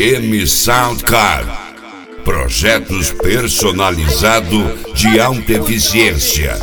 DM Soundcard. Projetos personalizados de alta eficiência.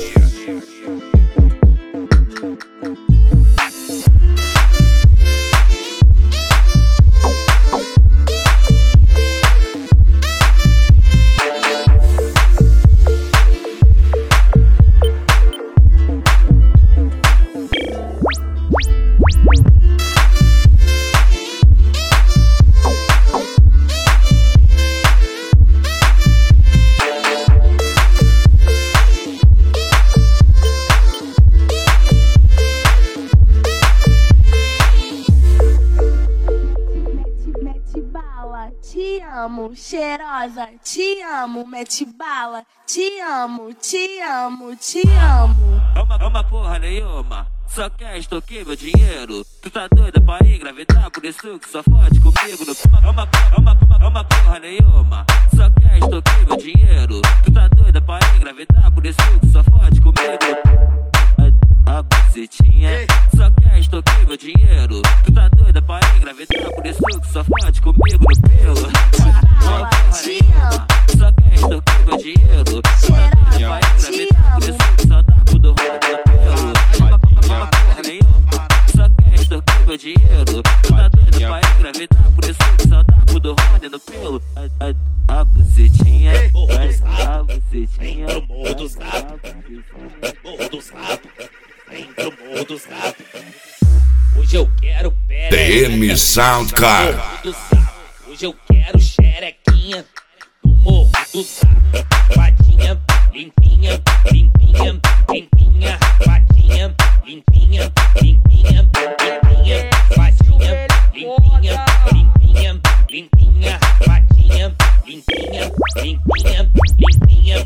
Te amo, cheirosa, te amo, mete bala, te amo, te amo, te amo. É uma porra nenhuma, só quer extorquir meu dinheiro. Tu tá doida pra engravidar, por isso que só fode comigo no... É uma porra nenhuma, só quer extorquir meu dinheiro. Tu tá doida pra engravidar, por isso que só fode comigo. A bucetinha, só quer extorquir meu dinheiro. Tu tá doida pra engravidar, por isso que só fode comigo no pelo. Uma porra nenhuma, só quer extorquir meu dinheiro. Tu tá doida pra engravidar, por isso que só dá pro do rodo no pelo. Uma porra nenhuma, só quer extorquir meu dinheiro. Tu tá doida pra engravidar, por isso que só dá pro do rodo no pelo. A bucetinha, a bucetinha. Morro dos Ratos, Morro dos Ratos. Vem pro Morro dos Ratos. Hoje eu quero DM Soundcard. Hoje eu quero xerequinha do Morro dos Ratos. Patinha limpinha, limpinha, limpinha. Patinha limpinha, limpinha, limpinha. Patinha limpinha, limpinha, limpinha. Patinha limpinha, limpinha, limpinha.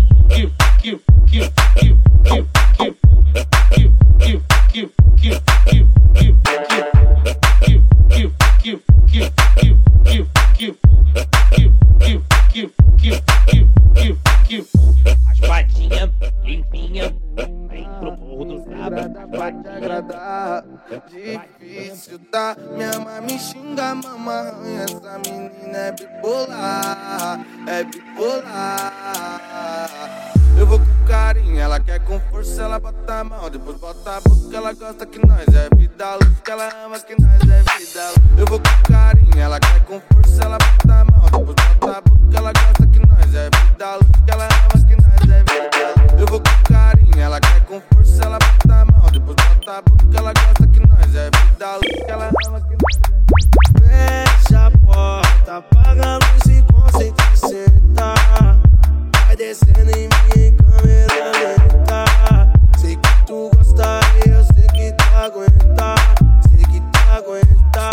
As patinhas limpinhas, vem pro Morro dos Ratos. Vai te agradar, difícil tá? Minha mãe me xinga, mamãe. Essa menina é bipolar, é bipolar. Eu vou com carinho, ela quer com força, ela bota a mão, depois bota a boca, ela gosta que nós é vida louca, que ela ama que nós é vida louca. Eu vou com carinho, ela quer com força, ela bota a mão, depois bota a boca, ela gosta que nós é vida louca, que ela ama que nós é vida louca. Eu vou com carinho, ela quer com força, ela bota a mão, depois bota a boca, ela gosta que nós é vida louca, que ela ama que nós é. Fecha a porta, apaga a luz e concentra e senta. Vai descendo em mim em câmera lenta. Sei que tu gosta e eu sei que tu aguenta. Sei que tu aguenta.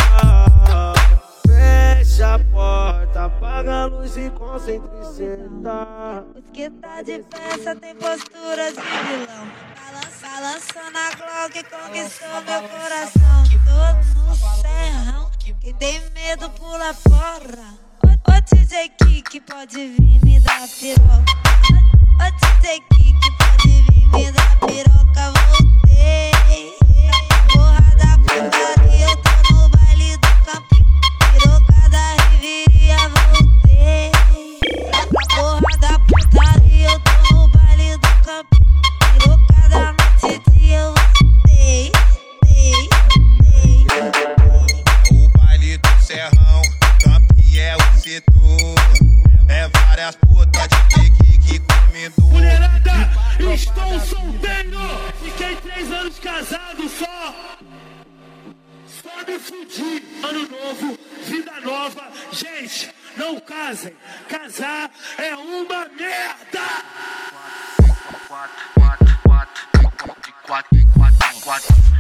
Fecha a porta, apaga a luz e concentra e senta. Os que tá de peça tem posturas de vilão. Balançando a Glock, conquistou meu coração. Tô no serrão, quem tem medo pula fora. Ô DJ Kiki, pode vir me dar piroca. Ô DJ Kiki, pode vir me dar piroca. Voltei, porra da putaria, eu tô no baile do campo. Piroca da Riviria, voltei. Porra da putaria, eu tô no baile do campo. Piroca da noite, eu voltei. O baile do Serrão, Campiel e setor. É várias putas de pegue que comendo. Mulherada, estou solteiro. Fiquei 3 anos casado só. Só me fudi. Ano novo, vida nova. Gente, não casem. Casar é uma merda. 4, 4, 4, 4, 4, 4, 4.